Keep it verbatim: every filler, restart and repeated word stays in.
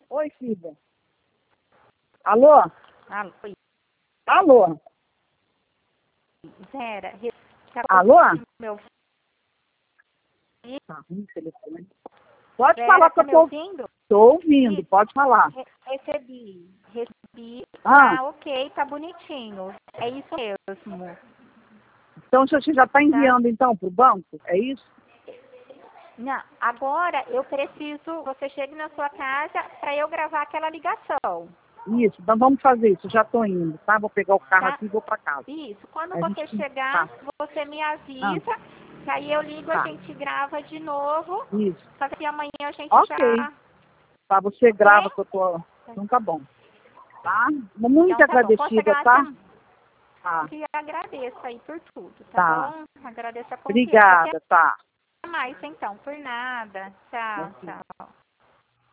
Oi, filha. Alô? Alô? Alô? Vera, Alô? meu Tá ruim o telefone. Pode Vera, falar que tá eu me tô, ouvindo? tô ouvindo, pode falar. Re- Recebi. Recebi. Ah, Ah, ok, tá bonitinho. É isso mesmo. então você já está Tá? enviando então para o banco? É isso? Não, agora eu preciso, você chegue na sua casa para eu gravar aquela ligação, Isso, então vamos fazer isso. Eu já estou indo, tá? Vou pegar o carro tá? aqui e vou para casa. Isso. Quando A você gente chegar, tá. você me Ah, avisa, que aí eu ligo, a tá. gente grava de novo, Isso. só que amanhã a gente Ok. já... Tá, você Ok? grava que eu tô. Então tá bom. Tá? Muito Então tá bom. Posso agradecida, chegar tá? até... Tá. Que agradeço aí por tudo, tá Tá. bom? Agradeço a confiança. Até Obrigada, tá. mais então, por nada. Tchau, Ok. tchau.